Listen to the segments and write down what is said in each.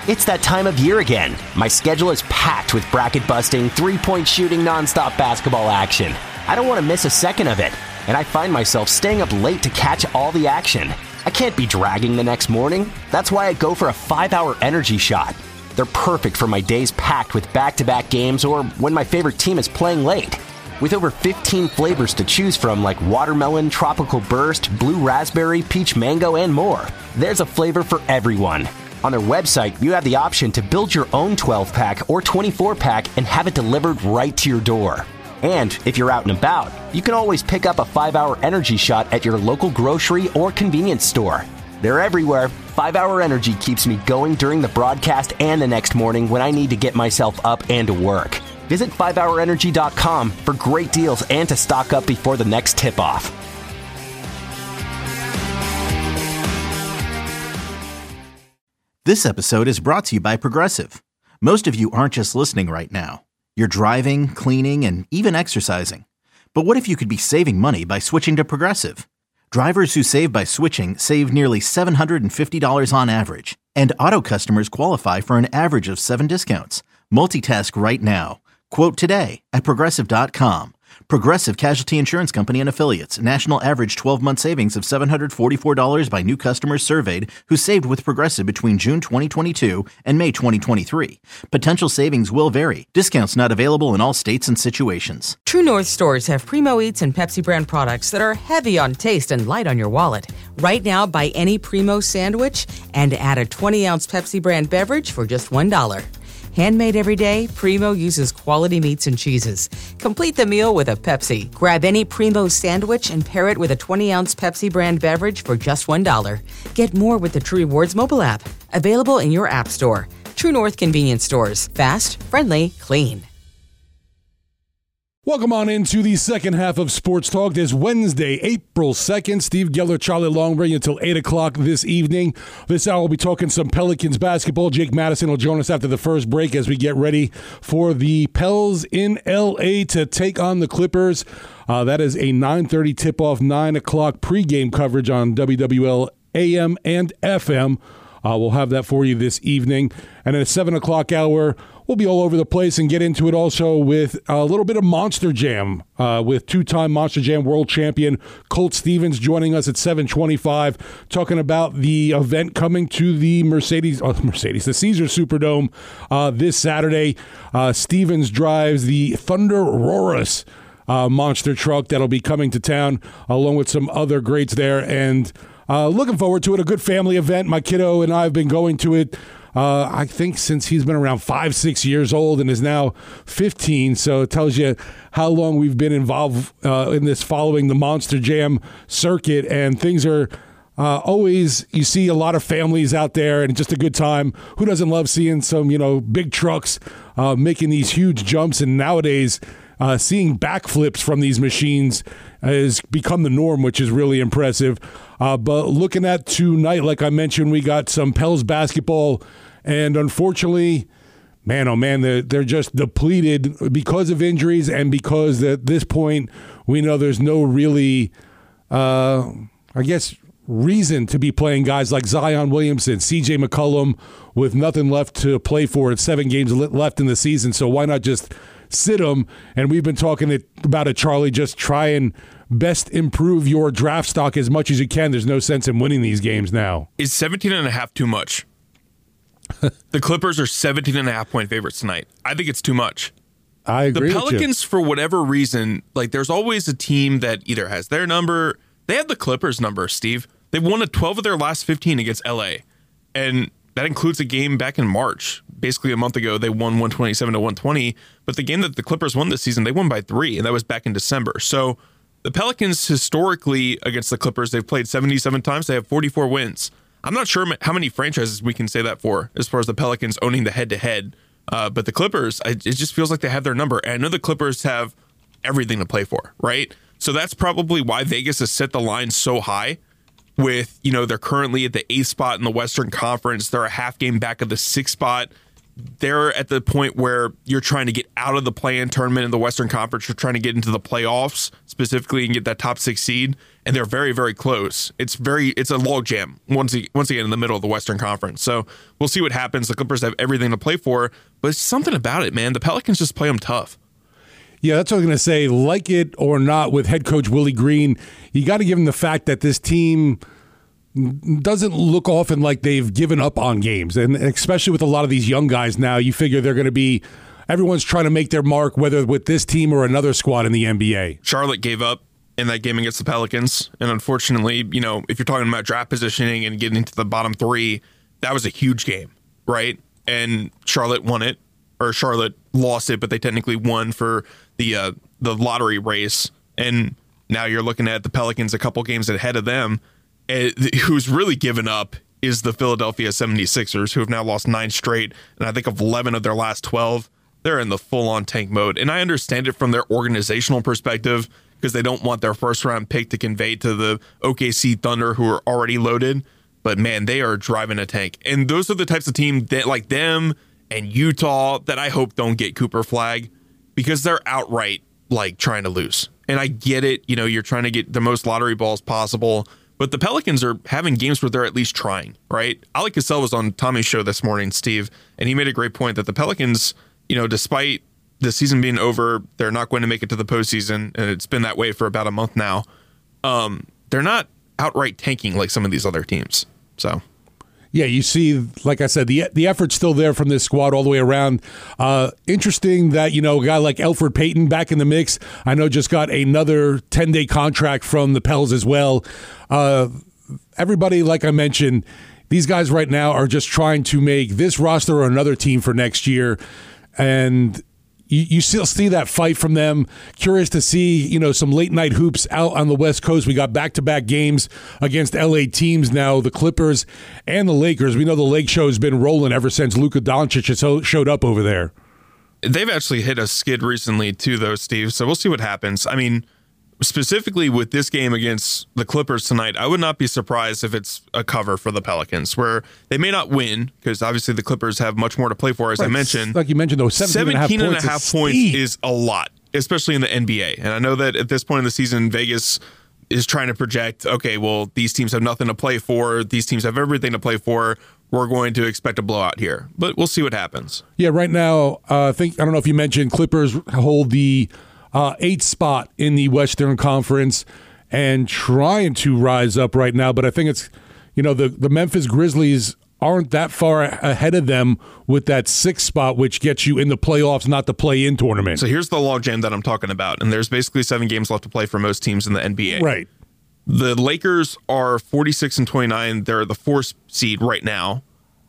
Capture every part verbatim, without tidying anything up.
It's that time of year again. My schedule is packed with bracket-busting, three-point shooting, nonstop basketball action. I don't want to miss a second of it, and I find myself staying up late to catch all the action. I can't be dragging the next morning. That's why I go for a five-hour energy shot. They're perfect for my days packed with back-to-back games or when my favorite team is playing late. With over fifteen flavors to choose from like watermelon, tropical burst, blue raspberry, peach mango, and more, there's a flavor for everyone. On their website, you have the option to build your own twelve-pack or twenty-four pack and have it delivered right to your door. And if you're out and about, you can always pick up a five-hour energy shot at your local grocery or convenience store. They're everywhere. five-hour Energy keeps me going during the broadcast and the next morning when I need to get myself up and to work. Visit five hour energy dot com for great deals and to stock up before the next tip-off. This episode is brought to you by Progressive. Most of you aren't just listening right now. You're driving, cleaning, and even exercising. But what if you could be saving money by switching to Progressive? Drivers who save by switching save nearly seven hundred fifty dollars on average. And auto customers qualify for an average of seven discounts. Multitask right now. Quote today at Progressive dot com. Progressive Casualty Insurance Company and Affiliates. National average twelve-month savings of seven hundred forty-four dollars by new customers surveyed who saved with Progressive between June twenty twenty-two and May twenty twenty-three. Potential savings will vary. Discounts not available in all states and situations. True North stores have Primo Eats and Pepsi brand products that are heavy on taste and light on your wallet. Right now, buy any Primo sandwich and add a twenty-ounce Pepsi brand beverage for just one dollar. Handmade every day, Primo uses quality meats and cheeses. Complete the meal with a Pepsi. Grab any Primo sandwich and pair it with a twenty-ounce Pepsi brand beverage for just one dollar. Get more with the True Rewards mobile app. Available in your app store. True North Convenience Stores. Fast, friendly, clean. Welcome on into the second half of Sports Talk. This Wednesday, April second. Steve Geller, Charlie Long, bringing you until eight o'clock this evening. This hour we'll be talking some Pelicans basketball. Jake Madison will join us after the first break as we get ready for the Pels in L A to take on the Clippers. Uh, that is a nine thirty tip-off, nine o'clock pregame coverage on W W L A M and F M. Uh, we'll have that for you this evening. And at a seven o'clock hour, we'll be all over the place and get into it also with a little bit of Monster Jam uh, with two-time Monster Jam world champion Colt Stevens joining us at seven twenty-five, talking about the event coming to the Mercedes, oh, Mercedes, the Caesars Superdome uh, this Saturday. Uh, Stevens drives the Thunder Aurorus uh, monster truck that'll be coming to town along with some other greats there. And uh, looking forward to it, a good family event. My kiddo and I have been going to it Uh, I think since he's been around five, six years old and is now fifteen. So it tells you how long we've been involved uh, in this, following the Monster Jam circuit. And things are uh, always, you see a lot of families out there and just a good time. Who doesn't love seeing some, you know, big trucks uh, making these huge jumps? And nowadays, uh, seeing backflips from these machines has become the norm, which is really impressive. Uh, but looking at tonight, like I mentioned, we got some Pels basketball. And unfortunately, man, oh man, they're, they're just depleted because of injuries and because at this point we know there's no really, uh, I guess, reason to be playing guys like Zion Williamson, C J McCollum with nothing left to play for and seven games left in the season. So why not just sit them? And we've been talking about it, Charlie, just try and best improve your draft stock as much as you can. There's no sense in winning these games now. Is seventeen and a half too much? The Clippers are seventeen and a half point favorites tonight. I think it's too much. I agree. The Pelicans, with you. for whatever reason, like there's always a team that either has their number. They have the Clippers number, Steve. They've won a twelve of their last fifteen against L A. And that includes a game back in March. Basically a month ago, they won one twenty-seven to one twenty. But the game that the Clippers won this season, they won by three, and that was back in December. So the Pelicans historically against the Clippers, they've played seventy-seven times. They have forty-four wins. I'm not sure how many franchises we can say that for as far as the Pelicans owning the head-to-head. Uh, but the Clippers, I, it just feels like they have their number. And I know the Clippers have everything to play for, right? So that's probably why Vegas has set the line so high with, you know, they're currently at the eighth spot in the Western Conference. They're a half game back of the sixth spot they're at the point where you're trying to get out of the play-in tournament in the Western Conference. You're trying to get into the playoffs specifically and get that top six seed, and they're very, very close. It's very, it's a logjam once once again in the middle of the Western Conference. So we'll see what happens. The Clippers have everything to play for, but it's something about it, man. The Pelicans just play them tough. Yeah, that's what I was going to say. Like it or not, with head coach Willie Green, you got to give him the fact that this team doesn't look often like they've given up on games. And especially with a lot of these young guys now, you figure they're going to be, everyone's trying to make their mark, whether with this team or another squad in the N B A. Charlotte gave up in that game against the Pelicans. And unfortunately, you know, if you're talking about draft positioning and getting into the bottom three, that was a huge game, right? And Charlotte won it, or Charlotte lost it, but they technically won for the uh, the lottery race. And now you're looking at the Pelicans a couple games ahead of them. And who's really given up is the Philadelphia seventy-sixers, who have now lost nine straight, and I think of eleven of their last twelve. They're in the full-on tank mode. And I understand it from their organizational perspective, because they don't want their first-round pick to convey to the O K C Thunder, who are already loaded. But, man, they are driving a tank. And those are the types of teams that, like them and Utah, that I hope don't get Cooper flag, because they're outright, like, trying to lose. And I get it. You know, you're trying to get the most lottery balls possible. But the Pelicans are having games where they're at least trying, right? Ali Cassell was on Tommy's show this morning, Steve, and he made a great point that the Pelicans, you know, despite the season being over, they're not going to make it to the postseason, and it's been that way for about a month now. Um, they're not outright tanking like some of these other teams. So, yeah, you see, like I said, the the effort's still there from this squad all the way around. Uh, interesting that, you know, a guy like Elfrid Payton back in the mix, I know just got another ten-day contract from the Pels as well. Uh, everybody, like I mentioned, these guys right now are just trying to make this roster or another team for next year. And you, you still see that fight from them. Curious to see, you know, some late night hoops out on the West Coast. We got back-to-back games against L A teams now, the Clippers and the Lakers. We know the Lake Show has been rolling ever since Luka Doncic has showed up over there. They've actually hit a skid recently too, though, Steve. So we'll see what happens. I mean, specifically with this game against the Clippers tonight, I would not be surprised if it's a cover for the Pelicans, where they may not win, because obviously the Clippers have much more to play for, as right. I mentioned. Like you mentioned, though, seventeen and a half, and a half points, points is a lot, especially in the N B A. And I know that at this point in the season, Vegas is trying to project, okay, well, these teams have nothing to play for. These teams have everything to play for. We're going to expect a blowout here, but we'll see what happens. Yeah, right now, uh, I think, I don't know if you mentioned, Clippers hold the Uh, eighth spot in the Western Conference and trying to rise up right now. But I think it's, you know, the, the Memphis Grizzlies aren't that far ahead of them with that sixth spot, which gets you in the playoffs, not the play-in tournament. So here's the logjam that I'm talking about. And there's basically seven games left to play for most teams in the N B A. Right. The Lakers are forty-six and twenty-nine. They're the fourth seed right now.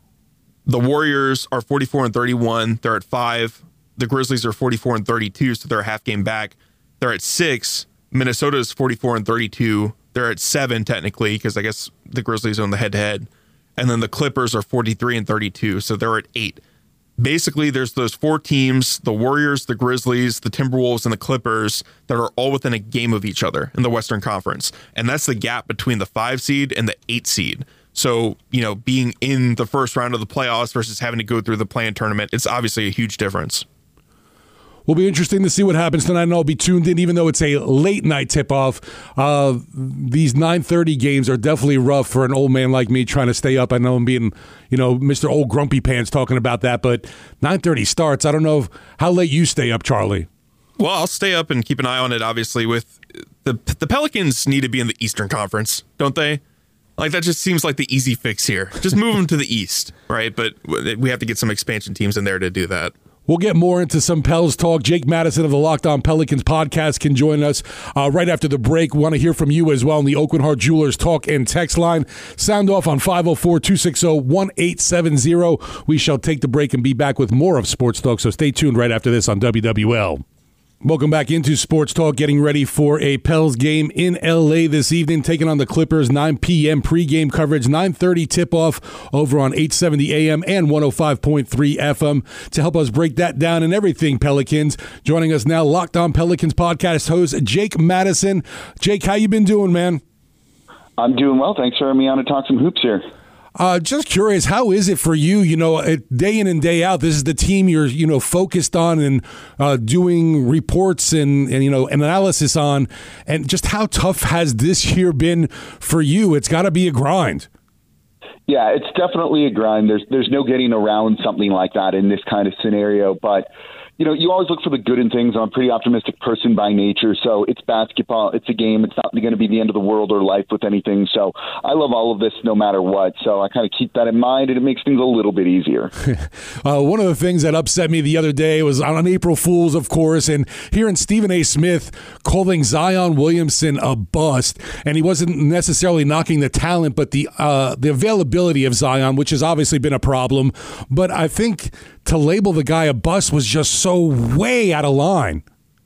The Warriors are forty-four and thirty-one. They're at five. The Grizzlies are forty-four and thirty-two, so they're a half game back. They're at six. Minnesota is forty-four and thirty-two. They're at seven, technically, because I guess the Grizzlies own the head-to-head. And then the Clippers are forty-three and thirty-two, so they're at eight. Basically, there's those four teams, the Warriors, the Grizzlies, the Timberwolves, and the Clippers, that are all within a game of each other in the Western Conference. And that's the gap between the five seed and the eight seed. So, you know, being in the first round of the playoffs versus having to go through the play-in tournament, it's obviously a huge difference. Will be interesting to see what happens tonight, and I'll be tuned in, even though it's a late-night tip-off. Uh, these nine thirty games are definitely rough for an old man like me trying to stay up. I know I'm being, you know, Mister Old Grumpy Pants talking about that, but nine thirty starts. I don't know if, how late you stay up, Charlie. Well, I'll stay up and keep an eye on it, obviously. With the the Pelicans need to be in the Eastern Conference, don't they? Like, that just seems like the easy fix here. Just move them to the East, right? But we have to get some expansion teams in there to do that. We'll get more into some Pels talk. Jake Madison of the Locked On Pelicans podcast can join us uh, right after the break. We want to hear from you as well on the Oakland Heart Jewelers talk and text line. Sound off on five oh four, two six oh, one eight seven oh. We shall take the break and be back with more of Sports Talk, so stay tuned right after this on W W L. Welcome back into Sports Talk, getting ready for a Pels game in L A this evening, taking on the Clippers, nine p.m. pregame coverage, nine thirty tip-off over on eight seventy A M and one oh five point three F M. To help us break that down and everything Pelicans, joining us now, Locked On Pelicans podcast host Jake Madison. Jake, how you been doing, man? I'm doing well. Thanks for having me on to talk some hoops here. Uh, just curious, how is it for you? You know, day in and day out, this is the team you're, you know, focused on and uh, doing reports and, and, you know, analysis on. And just how tough has this year been for you? It's got to be a grind. Yeah, it's definitely a grind. There's there's no getting around something like that in this kind of scenario. But, you know, you always look for the good in things. I'm a pretty optimistic person by nature. So it's basketball. It's a game. It's not going to be the end of the world or life with anything. So I love all of this no matter what. So I kind of keep that in mind, and it makes things a little bit easier. uh, one of the things that upset me the other day was on April Fool's, of course, and hearing Stephen A. Smith calling Zion Williamson a bust. And he wasn't necessarily knocking the talent, but the uh, the availability of Zion, which has obviously been a problem. But I think to label the guy a bust was just so way out of line.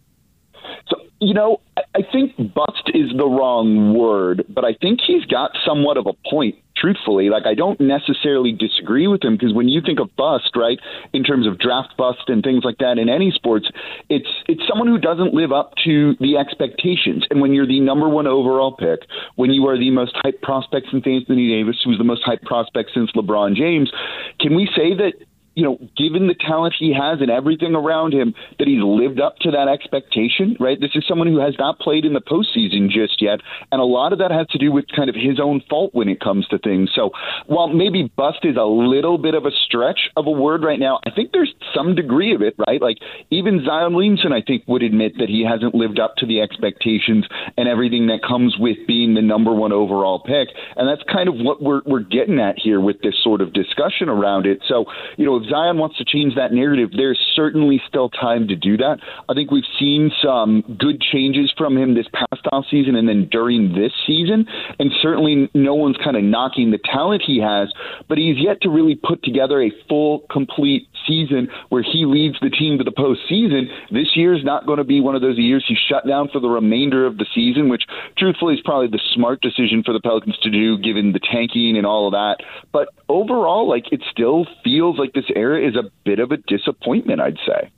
So, you know, I think bust is the wrong word, but I think he's got somewhat of a point, truthfully. Like, I don't necessarily disagree with him, because when you think of bust, right, in terms of draft bust and things like that in any sports, it's it's someone who doesn't live up to the expectations. And when you're the number one overall pick, when you are the most hyped prospect since Anthony Davis, who's the most hyped prospect since LeBron James, can we say that, you know, given the talent he has and everything around him, that he's lived up to that expectation, right? This is someone who has not played in the postseason just yet, and a lot of that has to do with kind of his own fault when it comes to things. So while maybe bust is a little bit of a stretch of a word right now, I think there's some degree of it, right? Like, even Zion Williamson, I think, would admit that he hasn't lived up to the expectations and everything that comes with being the number one overall pick, and that's kind of what we're we're getting at here with this sort of discussion around it. So, you know, if Zion wants to change that narrative, there's certainly still time to do that. I think we've seen some good changes from him this past offseason and then during this season, and certainly no one's kind of knocking the talent he has, but he's yet to really put together a full, complete season where he leads the team to the postseason. This year is not going to be one of those years he's shut down for the remainder of the season, which truthfully is probably the smart decision for the Pelicans to do given the tanking and all of that. But overall, like, it still feels like this era is a bit of a disappointment, I'd say.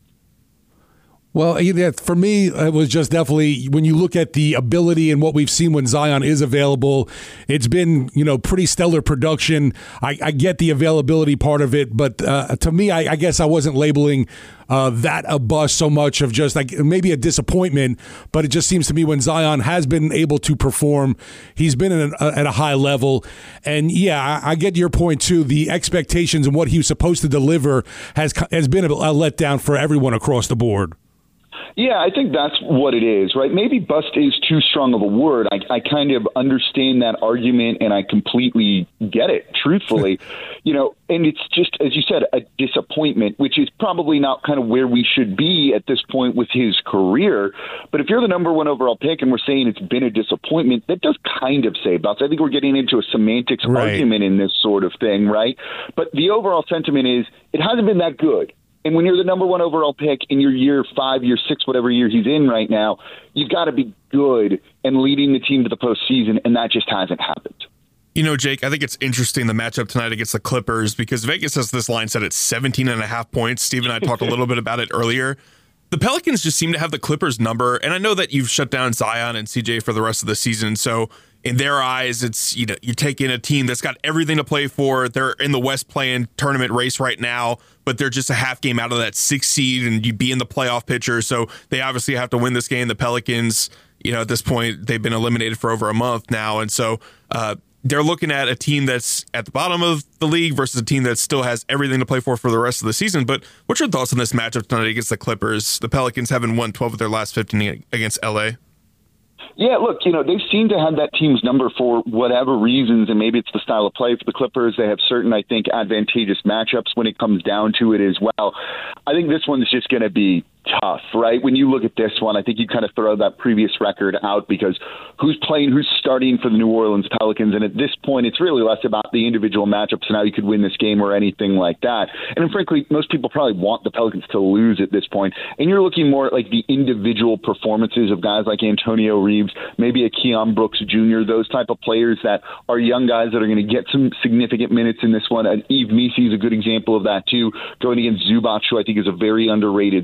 Well, yeah, for me, it was just definitely, when you look at the ability and what we've seen when Zion is available, it's been, you know, pretty stellar production. I, I get the availability part of it, but uh, to me, I, I guess I wasn't labeling uh, that a bust so much of just like maybe a disappointment, but it just seems to me when Zion has been able to perform, he's been at a, at a high level. And yeah, I, I get your point too. The expectations and what he was supposed to deliver has has been a, a letdown for everyone across the board. Yeah, I think that's what it is, right? Maybe bust is too strong of a word. I, I kind of understand that argument, and I completely get it, truthfully. you know, and it's just, as you said, a disappointment, which is probably not kind of where we should be at this point with his career. But if you're the number one overall pick and we're saying it's been a disappointment, that does kind of say bust. I think we're getting into a semantics right. argument in this sort of thing, right? But the overall sentiment is it hasn't been that good. And when you're the number one overall pick in your year five, year six, whatever year he's in right now, you've got to be good and leading the team to the postseason, and that just hasn't happened. You know, Jake, I think it's interesting, the matchup tonight against the Clippers, because Vegas has this line set at seventeen and a half points. Steve and I talked a little bit about it earlier. The Pelicans just seem to have the Clippers number, and I know that you've shut down Zion and C J for the rest of the season, so in their eyes, it's, you know, you take in a team that's got everything to play for. They're in the West playing tournament race right now, but they're just a half game out of that sixth seed, and you'd be in the playoff picture. So they obviously have to win this game. The Pelicans, you know, at this point, they've been eliminated for over a month now. And so uh, they're looking at a team that's at the bottom of the league versus a team that still has everything to play for for the rest of the season. But what's your thoughts on this matchup tonight against the Clippers? The Pelicans haven't won twelve of their last fifteen against L A. Yeah, look, you know, they seem to have that team's number for whatever reasons, and maybe it's the style of play for the Clippers. They have certain, I think, advantageous matchups when it comes down to it as well. I think this one's just going to be tough, right? When you look at this one, I think you kind of throw that previous record out because who's playing, who's starting for the New Orleans Pelicans, and at this point, it's really less about the individual matchups and how you could win this game or anything like that. And frankly, most people probably want the Pelicans to lose at this point, and you're looking more at like the individual performances of guys like Antonio Reeves, maybe a Keon Brooks Junior, those type of players that are young guys that are going to get some significant minutes in this one. And Yves Missi is a good example of that too, going against Zubac, who I think is a very underrated center.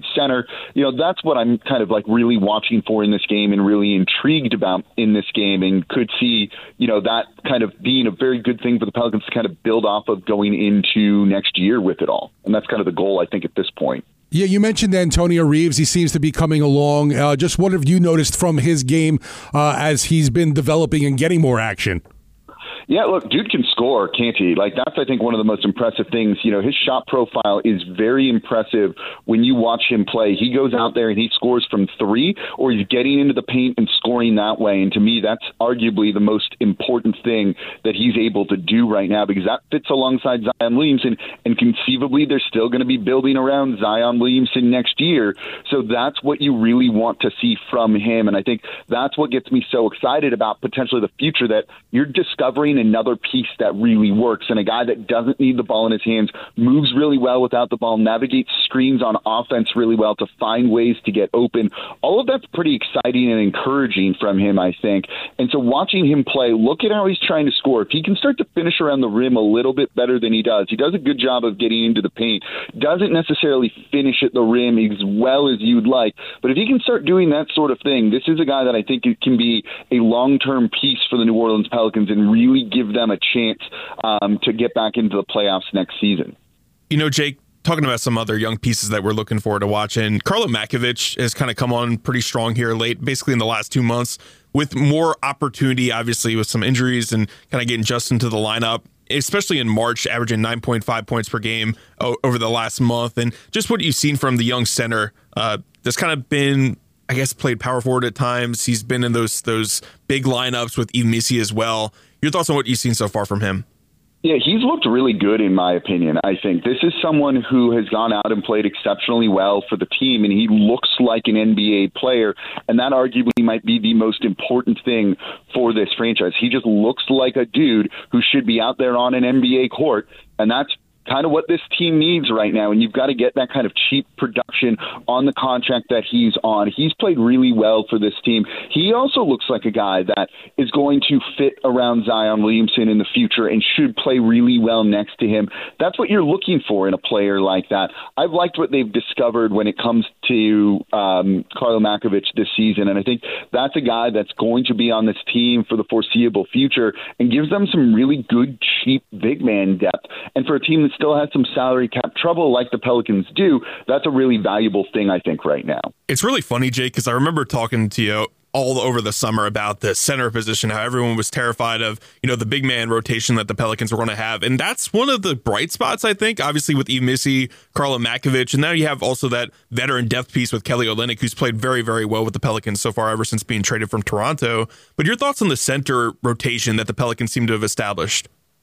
You know, that's what I'm kind of like really watching for in this game and really intrigued about in this game, and could see, you know, that kind of being a very good thing for the Pelicans to kind of build off of going into next year with it all. And that's kind of the goal, I think, at this point. Yeah, you mentioned Antonio Reeves. He seems to be coming along. Uh, just what have you noticed from his game uh, as he's been developing and getting more action? Yeah, look, dude can score, can't he? Like, that's, I think, one of the most impressive things. You know, his shot profile is very impressive when you watch him play. He goes out there and he scores from three, or he's getting into the paint and scoring that way. And to me, that's arguably the most important thing that he's able to do right now, because that fits alongside Zion Williamson. And conceivably, they're still going to be building around Zion Williamson next year. So that's what you really want to see from him. And I think that's what gets me so excited about potentially the future, that you're discovering another piece that really works, and a guy that doesn't need the ball in his hands, moves really well without the ball, navigates screens on offense really well to find ways to get open. All of that's pretty exciting and encouraging from him, I think. And so watching him play, look at how he's trying to score. If he can start to finish around the rim a little bit better than he does, he does a good job of getting into the paint, doesn't necessarily finish at the rim as well as you'd like, but if he can start doing that sort of thing, this is a guy that I think can be a long-term piece for the New Orleans Pelicans and really give them a chance um, to get back into the playoffs next season. You know, Jake, talking about some other young pieces that we're looking forward to watching, Karlo Makovic has kind of come on pretty strong here late, basically in the last two months, with more opportunity, obviously, with some injuries and kind of getting just into the lineup, especially in March, averaging nine point five points per game o- over the last month. And just what you've seen from the young center, uh, that's kind of been, I guess, played power forward at times. He's been in those those big lineups with Yves Missi as well. Your thoughts on what you've seen so far from him? Yeah, he's looked really good, in my opinion. I think this is someone who has gone out and played exceptionally well for the team, and he looks like an N B A player, and that arguably might be the most important thing for this franchise. He just looks like a dude who should be out there on an N B A court, and that's kind of what this team needs right now, and you've got to get that kind of cheap production on the contract that he's on. He's played really well for this team. He also looks like a guy that is going to fit around Zion Williamson in the future and should play really well next to him. That's what you're looking for in a player like that. I've liked what they've discovered when it comes to um, Karlo Makovic this season, and I think that's a guy that's going to be on this team for the foreseeable future and gives them some really good, cheap big man depth. And for a team that's still has some salary cap trouble like the Pelicans do, that's a really valuable thing, I think, right now. It's really funny, Jake, because I remember talking to you all over the summer about the center position, how everyone was terrified of, you know, the big man rotation that the Pelicans were going to have. And that's one of the bright spots, I think, obviously with Yves Missi, Karlo Makovic, and now you have also that veteran depth piece with Kelly Olynyk, who's played very, very well with the Pelicans so far ever since being traded from Toronto. But your thoughts on the center rotation that the Pelicans seem to have established?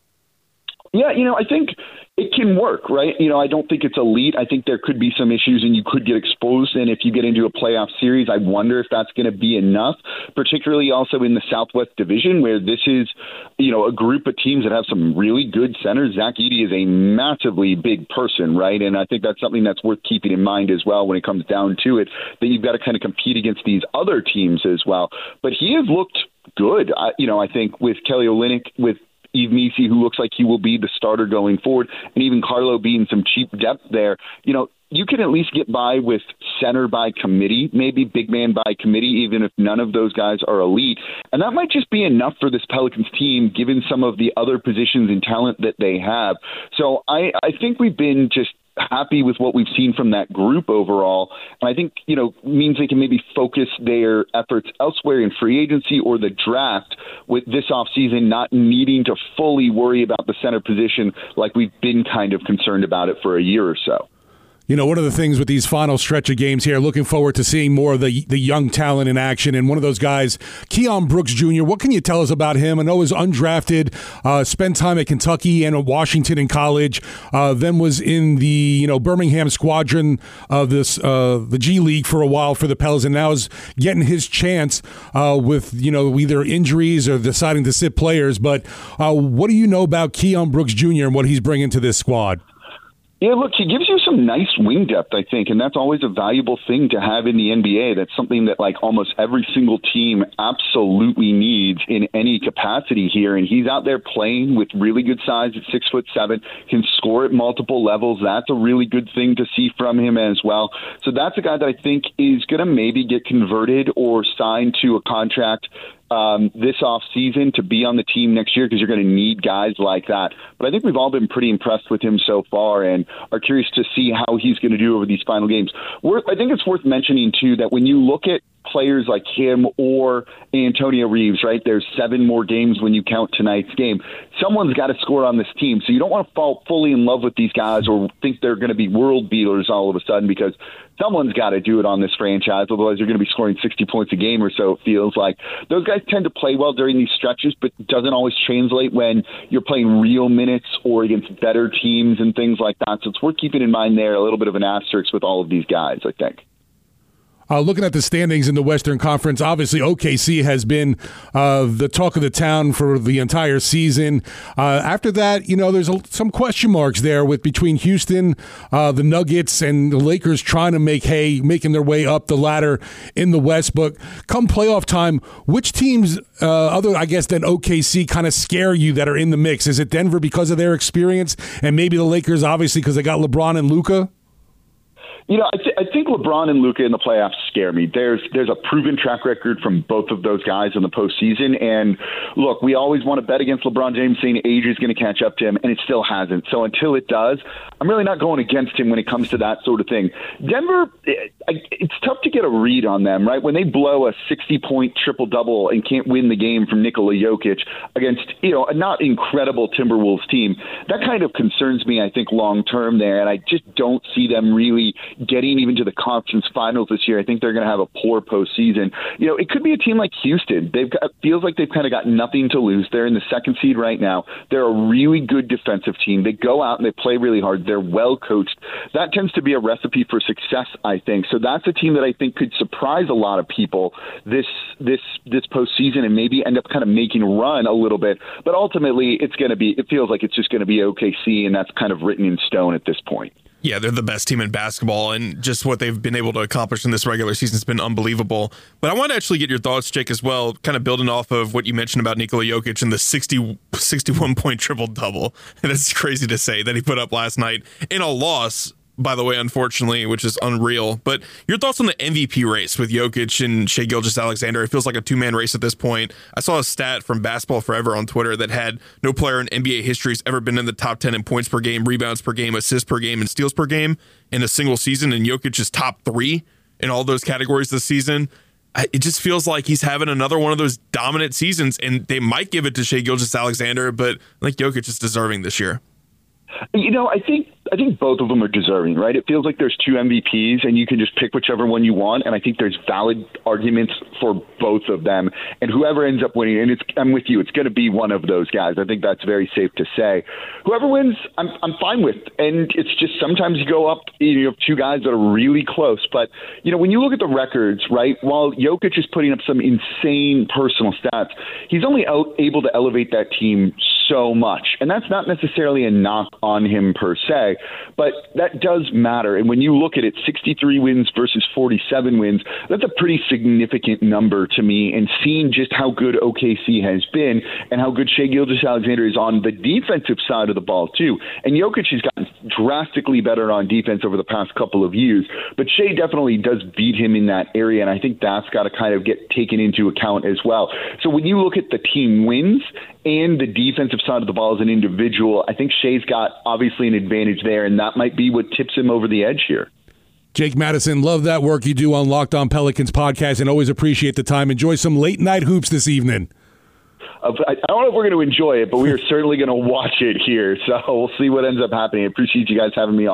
Yeah, you know, I think it can work, right? You know, I don't think it's elite. I think there could be some issues and you could get exposed. And if you get into a playoff series, I wonder if that's going to be enough, particularly also in the Southwest Division, where this is, you know, a group of teams that have some really good centers. Zach Edey is a massively big person, right? And I think that's something that's worth keeping in mind as well when it comes down to it, that you've got to kind of compete against these other teams as well. But he has looked good, I, you know, I think with Kelly Olynyk, with Yves Missi, who looks like he will be the starter going forward, and even Karlo being some cheap depth there, you know, you can at least get by with center by committee, maybe big man by committee, even if none of those guys are elite. And that might just be enough for this Pelicans team, given some of the other positions and talent that they have. So I, I think we've been just happy with what we've seen from that group overall. And I think, you know, means they can maybe focus their efforts elsewhere in free agency or the draft with this offseason, not needing to fully worry about the center position like we've been kind of concerned about it for a year or so. You know, one of the things with these final stretch of games here, looking forward to seeing more of the the young talent in action. And one of those guys, Keon Brooks Junior, what can you tell us about him? I know he's undrafted, uh, spent time at Kentucky and Washington in college, uh, then was in the, you know, Birmingham squadron of this uh, the G League for a while for the Pels, and now is getting his chance uh, with, you know, either injuries or deciding to sit players. But uh, what do you know about Keon Brooks Junior and what he's bringing to this squad? Yeah, look, he gives you some nice wing depth, I think, and that's always a valuable thing to have in the N B A. That's something that, like, almost every single team absolutely needs in any capacity here, and he's out there playing with really good size at six foot seven, can score at multiple levels. That's a really good thing to see from him as well. So that's a guy that I think is going to maybe get converted or signed to a contract Um, this offseason to be on the team next year, because you're going to need guys like that. But I think we've all been pretty impressed with him so far and are curious to see how he's going to do over these final games. Worth, I think it's worth mentioning, too, that when you look at players like him or Antonio Reeves, right, there's seven more games when you count tonight's game. Someone's got to score on this team. So you don't want to fall fully in love with these guys or think they're going to be world beaters all of a sudden, because someone's got to do it on this franchise. Otherwise, you're going to be scoring sixty points a game or so, it feels like. Those guys tend to play well during these stretches, but doesn't always translate when you're playing real minutes or against better teams and things like that. So it's worth keeping in mind there, a little bit of an asterisk with all of these guys, I think. Uh, looking at the standings in the Western Conference, obviously O K C has been uh, the talk of the town for the entire season. Uh, after that, you know, there's a, some question marks there with between Houston, uh, the Nuggets, and the Lakers trying to make hay, making their way up the ladder in the West. But come playoff time, which teams, uh, other I guess than O K C, kind of scare you that are in the mix? Is it Denver because of their experience, and maybe the Lakers obviously because they got LeBron and Luka? You know, I, th- I think LeBron and Luka in the playoffs scare me. There's there's a proven track record from both of those guys in the postseason. And look, we always want to bet against LeBron James, saying age is going to catch up to him, and it still hasn't. So until it does, I'm really not going against him when it comes to that sort of thing. Denver, it, it's tough to get a read on them, right? When they blow a sixty-point triple-double and can't win the game from Nikola Jokic against, you know, a not incredible Timberwolves team, that kind of concerns me, I think, long-term there. And I just don't see them really getting even to the conference finals this year. I think they're going to have a poor postseason. You know, it could be a team like Houston. They've got, feels like they've kind of got nothing to lose. They're in the second seed right now. They're a really good defensive team. They go out and they play really hard. They're well coached. That tends to be a recipe for success, I think. So that's a team that I think could surprise a lot of people this this this postseason and maybe end up kind of making a run a little bit. But ultimately, it's going to be. It feels like it's just going to be O K C, and that's kind of written in stone at this point. Yeah, they're the best team in basketball, and just what they've been able to accomplish in this regular season has been unbelievable. But I want to actually get your thoughts, Jake, as well, kind of building off of what you mentioned about Nikola Jokic and the sixty, sixty-one-point triple-double. And it's crazy to say that he put up last night in a loss, by the way, unfortunately, which is unreal. But your thoughts on the M V P race with Jokic and Shai Gilgeous-Alexander? It feels like a two-man race at this point. I saw a stat from Basketball Forever on Twitter that had no player in N B A history has ever been in the top ten in points per game, rebounds per game, assists per game, and steals per game in a single season. And Jokic is top three in all those categories this season. It just feels like he's having another one of those dominant seasons, and they might give it to Shai Gilgeous-Alexander, but I think Jokic is deserving this year. You know, I think I think both of them are deserving, right? It feels like there's two M V Ps, and you can just pick whichever one you want. And I think there's valid arguments for both of them. And whoever ends up winning, and it's, I'm with you, it's going to be one of those guys. I think that's very safe to say. Whoever wins, I'm I'm fine with. And it's just sometimes you go up, you have two guys that are really close. But, you know, when you look at the records, right, while Jokic is putting up some insane personal stats, he's only out, able to elevate that team so much. And that's not necessarily a knock on him per se, but that does matter. And when you look at it, sixty-three wins versus forty-seven wins, that's a pretty significant number to me. And seeing just how good O K C has been and how good Shai Gilgeous-Alexander is on the defensive side of the ball too. And Jokic has gotten drastically better on defense over the past couple of years, but Shai definitely does beat him in that area. And I think that's got to kind of get taken into account as well. So when you look at the team wins and the defensive side of the ball as an individual, I think Shai's got obviously an advantage there, and that might be what tips him over the edge here. Jake Madison, love that work you do on Locked On Pelicans podcast, and always appreciate the time. Enjoy some late night hoops this evening. Uh, I don't know if we're going to enjoy it, but we are certainly going to watch it here. So we'll see what ends up happening. I appreciate you guys having me on.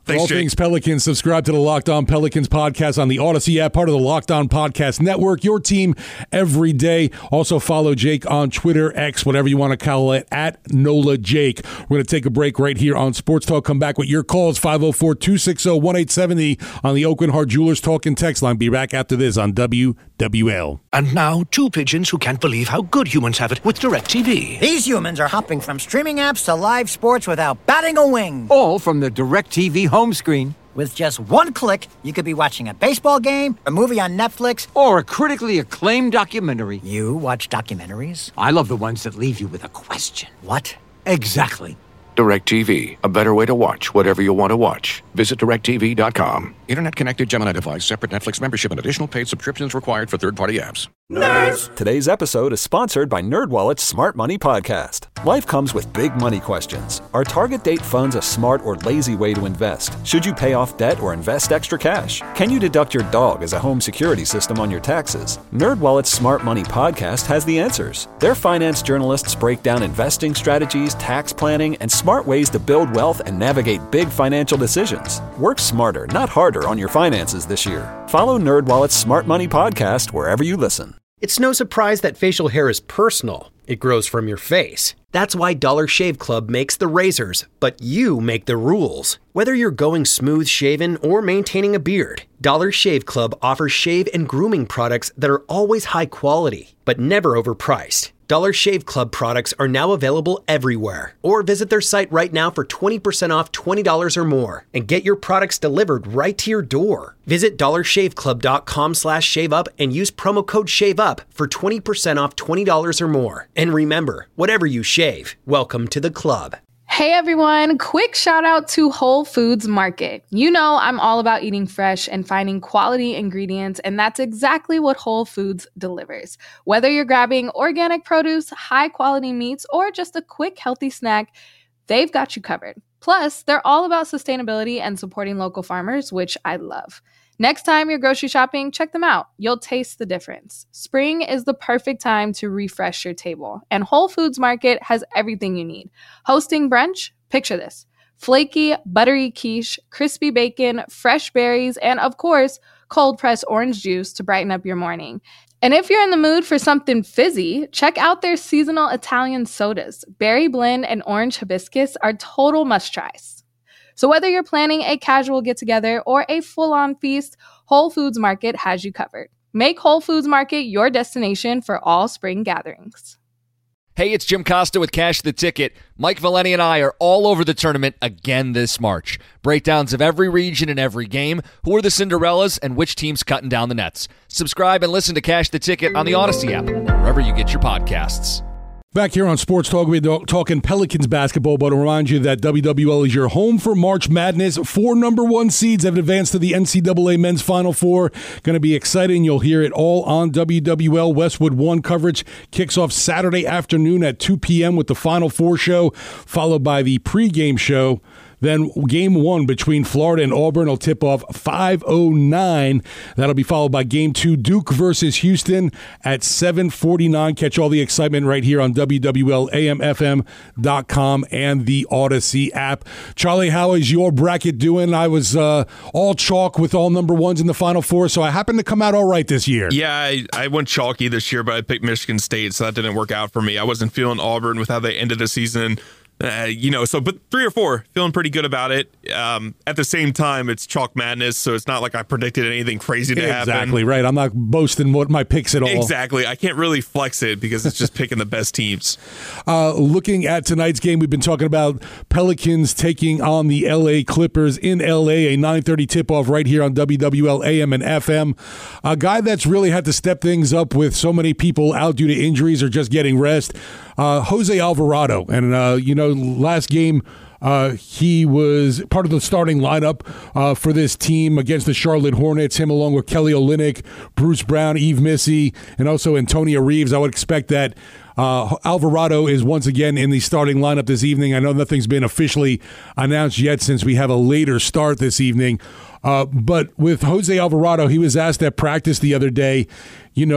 For Thanks, all Jake. things Pelicans, subscribe to the Locked On Pelicans podcast on the Odyssey app, part of the Locked On Podcast Network, your team every day. Also follow Jake on Twitter, X, whatever you want to call it, at Nola Jake. We're going to take a break right here on Sports Talk. Come back with your calls, five oh four, two six oh, one eight seven oh on the Oakland Heart Jewelers Talk and Text line. Be back after this on W W L. And now, two pigeons who can't believe how good humans have it with DirecTV. These humans are hopping from streaming apps to live sports without batting a wing. All from the DirecTV home screen. With just one click, you could be watching a baseball game, a movie on Netflix, or a critically acclaimed documentary. You watch documentaries? I love the ones that leave you with a question. What? Exactly. DirecTV, a better way to watch whatever you want to watch. Visit direct T V dot com. Internet-connected Gemini device, separate Netflix membership, and additional paid subscriptions required for third-party apps. Nerds! Today's episode is sponsored by NerdWallet's Smart Money Podcast. Life comes with big money questions. Are target date funds a smart or lazy way to invest? Should you pay off debt or invest extra cash? Can you deduct your dog as a home security system on your taxes? NerdWallet's Smart Money Podcast has the answers. Their finance journalists break down investing strategies, tax planning, and smart ways to build wealth and navigate big financial decisions. Work smarter, not harder on your finances this year. Follow NerdWallet's Smart Money Podcast wherever you listen. It's no surprise that facial hair is personal. It grows from your face. That's why Dollar Shave Club makes the razors, but you make the rules. Whether you're going smooth shaven or maintaining a beard, Dollar Shave Club offers shave and grooming products that are always high quality, but never overpriced. Dollar Shave Club products are now available everywhere. Or visit their site right now for twenty percent off twenty dollars or more and get your products delivered right to your door. Visit dollar shave club dot com slash shave up and use promo code SHAVEUP for twenty percent off twenty dollars or more. And remember, whatever you shave, welcome to the club. Hey everyone, quick shout out to Whole Foods Market. You know I'm all about eating fresh and finding quality ingredients, and that's exactly what Whole Foods delivers. Whether you're grabbing organic produce, high quality meats, or just a quick healthy snack, they've got you covered. Plus, they're all about sustainability and supporting local farmers, which I love. Next time you're grocery shopping, check them out. You'll taste the difference. Spring is the perfect time to refresh your table, and Whole Foods Market has everything you need. Hosting brunch? Picture this. Flaky, buttery quiche, crispy bacon, fresh berries, and of course, cold-pressed orange juice to brighten up your morning. And if you're in the mood for something fizzy, check out their seasonal Italian sodas. Berry blend and orange hibiscus are total must-tries. So whether you're planning a casual get-together or a full-on feast, Whole Foods Market has you covered. Make Whole Foods Market your destination for all spring gatherings. Hey, it's Jim Costa with Cash the Ticket. Mike Valeni and I are all over the tournament again this March. Breakdowns of every region and every game, who are the Cinderellas, and which team's cutting down the nets. Subscribe and listen to Cash the Ticket on the Odyssey app, wherever you get your podcasts. Back here on Sports Talk, we're talking Pelicans basketball, but I'll remind you that W W L is your home for March Madness. Four number one seeds have advanced to the N C double A Men's Final Four. Going to be exciting. You'll hear it all on W W L. Westwood one coverage kicks off Saturday afternoon at two p.m. with the Final Four show, followed by the pregame show. Then game one between Florida and Auburn will tip off five oh nine. That'll be followed by game two, Duke versus Houston at seven forty-nine. Catch all the excitement right here on W W L A M F M dot com and the Odyssey app. Charlie, how is your bracket doing? I was uh, all chalk with all number ones in the Final Four, so I happened to come out all right this year. Yeah, I, I went chalky this year, but I picked Michigan State, so that didn't work out for me. I wasn't feeling Auburn with how they ended the season. Uh, you know, so, but three or four, feeling pretty good about it. Um, at the same time, it's chalk madness, so it's not like I predicted anything crazy to exactly, happen. Exactly, right. I'm not boasting what my picks at all. Exactly. I can't really flex it because it's just picking the best teams. Uh, looking at tonight's game, we've been talking about Pelicans taking on the L A Clippers in L A, a nine thirty tip-off right here on W W L A M and F M. A guy that's really had to step things up with so many people out due to injuries or just getting rest, uh, Jose Alvarado. And, uh, you know, last game, uh, he was part of the starting lineup uh, for this team against the Charlotte Hornets, him along with Kelly Olynyk, Bruce Brown, Yves Missy, and also Antonio Reeves. I would expect that uh, Alvarado is once again in the starting lineup this evening. I know nothing's been officially announced yet since we have a later start this evening. Uh, but with Jose Alvarado, he was asked at practice the other day, you know,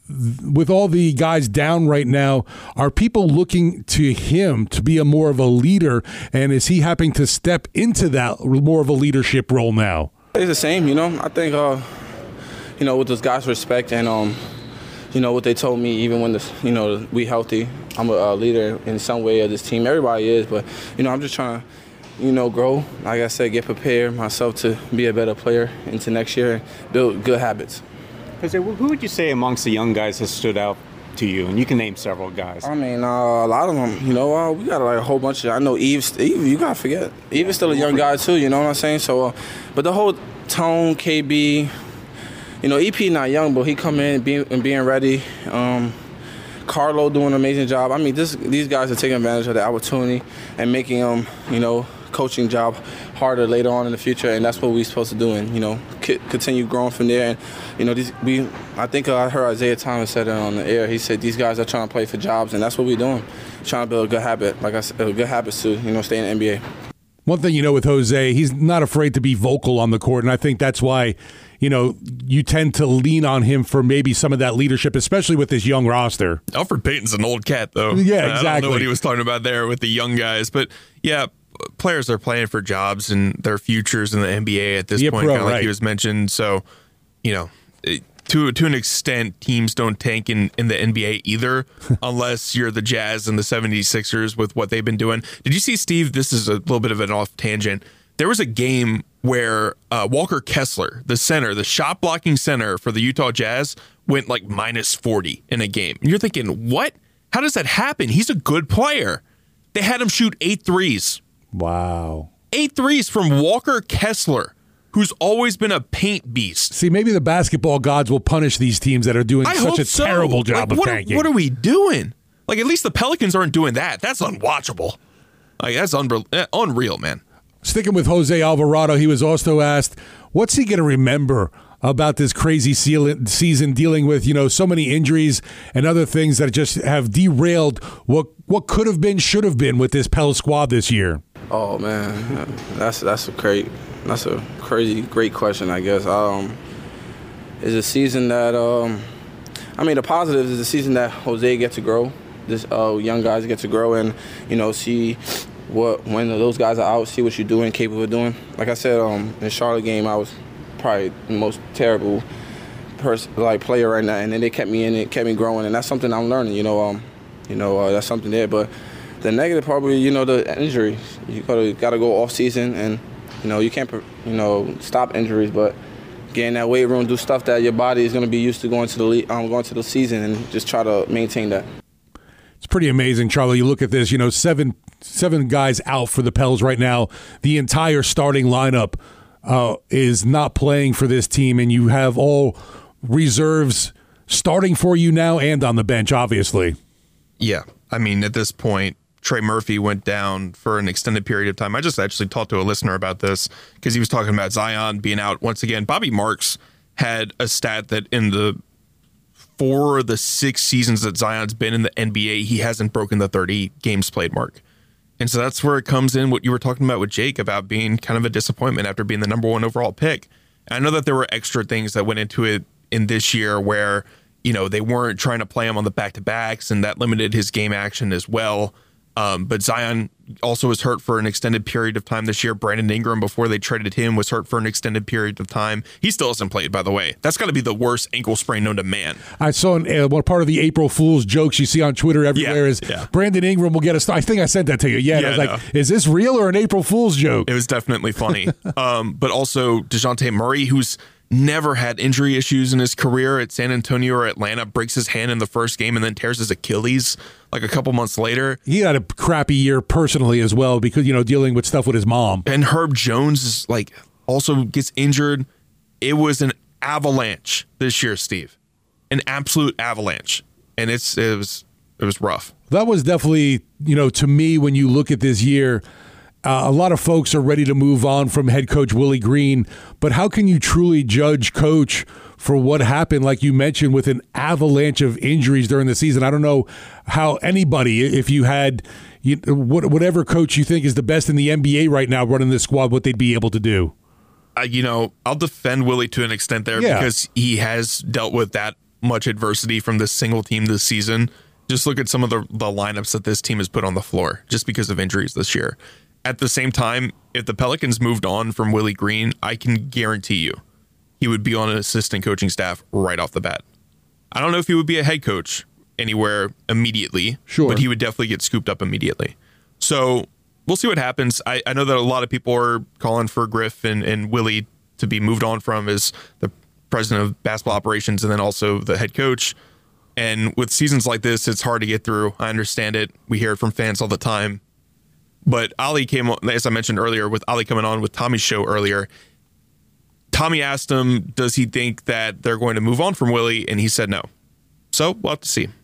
with all the guys down right now, are people looking to him to be a more of a leader, and is he having to step into that more of a leadership role now? It's the same, you know. I think, uh, you know, with those guys' respect and, um, you know, what they told me, even when, the, you know, we healthy, I'm a, a leader in some way of this team. Everybody is, but, you know, I'm just trying to, you know, grow. Like I said, get prepared myself to be a better player into next year and build good habits. Jose, who would you say amongst the young guys has stood out to you? And you can name several guys. I mean, uh, a lot of them, you know, uh, we got like a whole bunch of, I know Eve, Eve, you got to forget. Eve is still a young guy too, you know what I'm saying? So, uh, but the whole Tone, K B, you know, E P not young, but he come in being, and being ready. Um, Carlo doing an amazing job. I mean, this, these guys are taking advantage of the opportunity and making them, you know, coaching job harder later on in the future, and that's what we're supposed to do, and, you know, c- continue growing from there. And, you know, these we, I think I heard Isaiah Thomas said it on the air. He said these guys are trying to play for jobs, and that's what we're doing, trying to build a good habit, like I said, a good habits to, you know, stay in the N B A. One thing you know with Jose, he's not afraid to be vocal on the court, and I think that's why, you know, you tend to lean on him for maybe some of that leadership, especially with this young roster. Elfrid Payton's an old cat, though. Yeah, exactly. I don't know what he was talking about there with the young guys, but yeah, players are playing for jobs and their futures in the N B A at this Yeah, point, pro, kind of like right. he was mentioned. So, you know, it, to to an extent, teams don't tank in, in the N B A either, unless you're the Jazz and the seventy-sixers with what they've been doing. Did you see, Steve, this is a little bit of an off tangent. There was a game where uh, Walker Kessler, the center, the shot blocking center for the Utah Jazz, went like minus forty in a game. And you're thinking, what? How does that happen? He's a good player. They had him shoot eight threes. Wow. Eight threes from Walker Kessler, who's always been a paint beast. See, maybe the basketball gods will punish these teams that are doing I such hope a so. terrible job like, of what tanking. Are, what are we doing? Like, at least the Pelicans aren't doing that. That's unwatchable. Like, that's unre- eh, unreal, man. Sticking with Jose Alvarado, he was also asked, what's he going to remember about this crazy season dealing with, you know, so many injuries and other things that just have derailed what what could have been, should have been with this Pel squad this year? Oh man, that's that's a great, that's a crazy great question. I guess um, it's a season that um, I mean the positives is a season that Jose gets to grow. This uh, young guys get to grow and you know see what when those guys are out, see what you're doing, capable of doing. Like I said, um, in the Charlotte game, I was probably the most terrible person, like player right now, and then they kept me in it, kept me growing, and that's something I'm learning. You know, um, you know uh, that's something there, but. The negative probably, you know, the injury. You gotta gotta go off season, and you know you can't, you know, stop injuries. But get in that weight room, do stuff that your body is gonna be used to going to the le- um, going to the season, and just try to maintain that. It's pretty amazing, Charlie. You look at this, you know, seven seven guys out for the Pels right now. The entire starting lineup uh, is not playing for this team, and you have all reserves starting for you now and on the bench, obviously. Yeah, I mean, at this point, Trey Murphy went down for an extended period of time. I just actually talked to a listener about this because he was talking about Zion being out once again. Bobby Marks had a stat that in the four of the six seasons that Zion's been in the N B A, he hasn't broken the thirty games played mark. And so that's where it comes in what you were talking about with Jake about being kind of a disappointment after being the number one overall pick. And I know that there were extra things that went into it in this year where, you know, they weren't trying to play him on the back-to-backs, and that limited his game action as well. Um, but Zion also was hurt for an extended period of time this year. Brandon Ingram, before they traded him, was hurt for an extended period of time. He still hasn't played, by the way. That's got to be the worst ankle sprain known to man. I saw an, uh, one part of the April Fool's jokes you see on Twitter everywhere yeah, is yeah. Brandon Ingram will get a start. I think I sent that to you. Yeah, yeah and I was no. like, is this real or an April Fool's joke? It was definitely funny. um, but also DeJounte Murray, who's never had injury issues in his career at San Antonio or Atlanta, breaks his hand in the first game and then tears his Achilles like a couple months later. He had a crappy year personally as well because, you know, dealing with stuff with his mom. And Herb Jones is like also gets injured. It was an avalanche this year, Steve. An absolute avalanche. And it's it was it was rough. That was definitely, you know, to me, when you look at this year, Uh, a lot of folks are ready to move on from head coach Willie Green, but how can you truly judge coach for what happened, like you mentioned, with an avalanche of injuries during the season? I don't know how anybody, if you had you, whatever coach you think is the best in the N B A right now running this squad, what they'd be able to do. Uh, you know, I'll defend Willie to an extent there yeah. because he has dealt with that much adversity from this single team this season. Just look at some of the, the lineups that this team has put on the floor just because of injuries this year. At the same time, if the Pelicans moved on from Willie Green, I can guarantee you he would be on an assistant coaching staff right off the bat. I don't know if he would be a head coach anywhere immediately, sure, but he would definitely get scooped up immediately. So we'll see what happens. I, I know that a lot of people are calling for Griff and, and Willie to be moved on from as the president of basketball operations and then also the head coach. And with seasons like this, it's hard to get through. I understand it. We hear it from fans all the time. But Ali came on, as I mentioned earlier, with Ali coming on with Tommy's show earlier. Tommy asked him, does he think that they're going to move on from Willie? And he said no. So we'll have to see.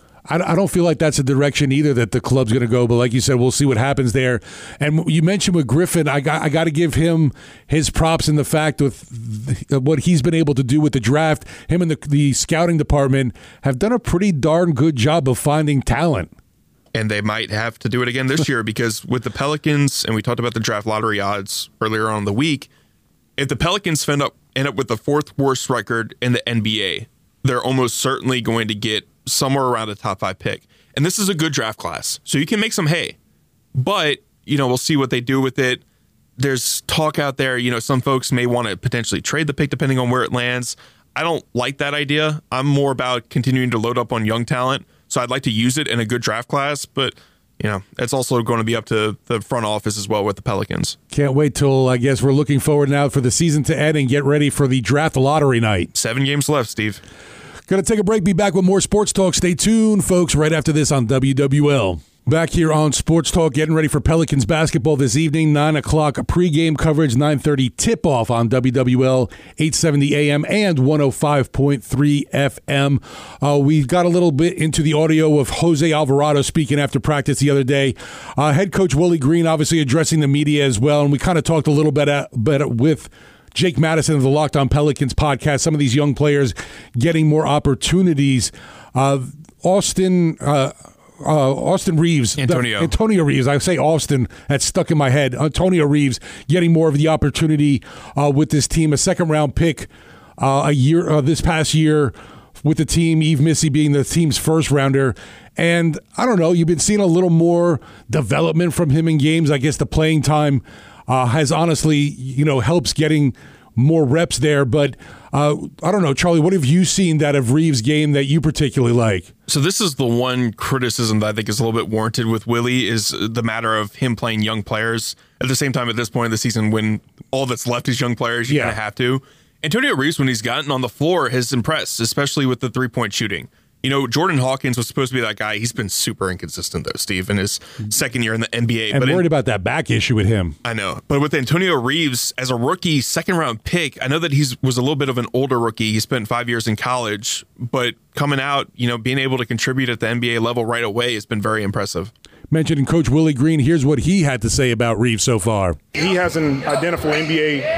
I don't feel like that's a direction either that the club's going to go, but like you said, we'll see what happens there. And you mentioned with Griffin, I got I got to give him his props in the fact with what he's been able to do with the draft. Him and the, the scouting department have done a pretty darn good job of finding talent. And they might have to do it again this year because with the Pelicans, and we talked about the draft lottery odds earlier on in the week, if the Pelicans end up, end up with the fourth worst record in the N B A, they're almost certainly going to get somewhere around a top five pick. And this is a good draft class, so you can make some hay. But, you know, we'll see what they do with it. There's talk out there, you know, some folks may want to potentially trade the pick depending on where it lands. I don't like that idea. I'm more about continuing to load up on young talent. So I'd like to use it in a good draft class, but, you know, it's also going to be up to the front office as well with the Pelicans. Can't wait till, I guess, we're looking forward now for the season to end and get ready for the draft lottery night. Seven games left, Steve. Going to take a break, be back with more Sports Talk. Stay tuned, folks, right after this on W W L. Back here on Sports Talk, getting ready for Pelicans basketball this evening. nine o'clock pregame coverage, nine thirty tip-off on W W L, eight seventy A M and one oh five point three F M. Uh, we got a little bit into the audio of Jose Alvarado speaking after practice the other day. Uh, head coach Willie Green obviously addressing the media as well, and we kind of talked a little bit, at, bit with Jake Madison of the Locked On Pelicans podcast, some of these young players getting more opportunities. Uh, Austin... Uh, Uh, Austin Reeves. Antonio. The, Antonio Reeves. I say Austin. That's stuck in my head. Antonio Reeves getting more of the opportunity uh, with this team. A second-round pick uh, a year uh, this past year with the team. Yves Missi being the team's first-rounder. And I don't know, you've been seeing a little more development from him in games. I guess the playing time uh, has honestly, you know, helps getting more reps there. But uh, I don't know, Charlie, what have you seen that of Reeves' game that you particularly like? So this is the one criticism that I think is a little bit warranted with Willie is the matter of him playing young players. At the same time, at this point in the season, when all that's left is young players, you yeah. kind of have to. Antonio Reeves, when he's gotten on the floor, has impressed, especially with the three-point shooting. You know, Jordan Hawkins was supposed to be that guy. He's been super inconsistent, though, Steve, in his second year in the N B A. I'm but worried in, about that back issue with him. I know. But with Antonio Reeves, as a rookie, second-round pick, I know that he was a little bit of an older rookie. He spent five years in college. But coming out, you know, being able to contribute at the N B A level right away has been very impressive. Mentioning Coach Willie Green, here's what he had to say about Reeves so far. He has an identifiable N B A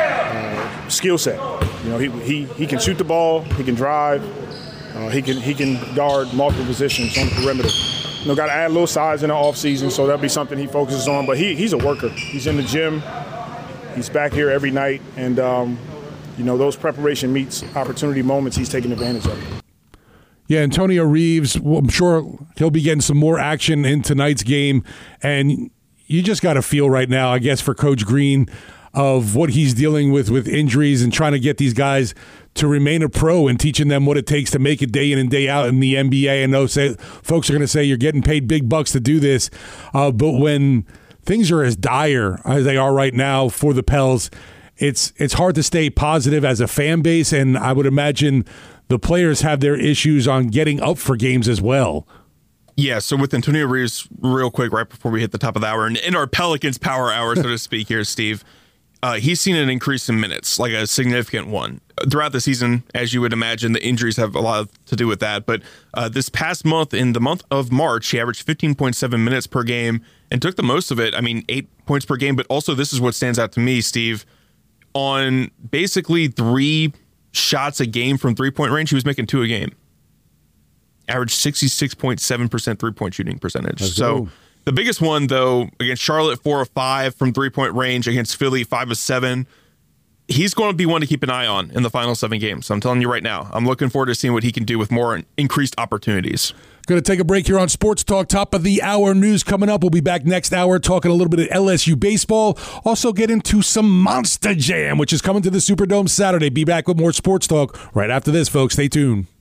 uh, skill set. You know, he, he, he can shoot the ball, he can drive. Uh, he can he can guard multiple positions on the perimeter. You know, got to add a little size in the offseason, so that'll be something he focuses on. But he he's a worker. He's in the gym. He's back here every night, and um, you know those preparation meets opportunity moments. He's taking advantage of it. Yeah, Antonio Reeves. Well, I'm sure he'll be getting some more action in tonight's game, and you just got to feel right now, I guess, for Coach Green of what he's dealing with with injuries and trying to get these guys to remain a pro and teaching them what it takes to make it day in and day out in the N B A. I know say, folks are going to say you're getting paid big bucks to do this, uh, but when things are as dire as they are right now for the Pels, it's it's hard to stay positive as a fan base, and I would imagine the players have their issues on getting up for games as well. Yeah, so with Antonio Reeves, real quick, right before we hit the top of the hour, and in our Pelicans power hour, so to speak here, Steve, Uh, he's seen an increase in minutes, like a significant one. Throughout the season, as you would imagine, the injuries have a lot to do with that. But uh, this past month, in the month of March, he averaged fifteen point seven minutes per game and took the most of it. I mean, eight points per game. But also, this is what stands out to me, Steve. On basically three shots a game from three-point range, he was making two a game. Averaged sixty-six point seven percent three-point shooting percentage. Let's so... go. The biggest one, though, against Charlotte, four of five from three-point range. Against Philly, five of seven. he's going to be one to keep an eye on in the final seven games. I'm telling you right now. I'm looking forward to seeing what he can do with more increased opportunities. Going to take a break here on Sports Talk. Top of the hour news coming up. We'll be back next hour talking a little bit of L S U baseball. Also get into some Monster Jam, which is coming to the Superdome Saturday. Be back with more Sports Talk right after this, folks. Stay tuned.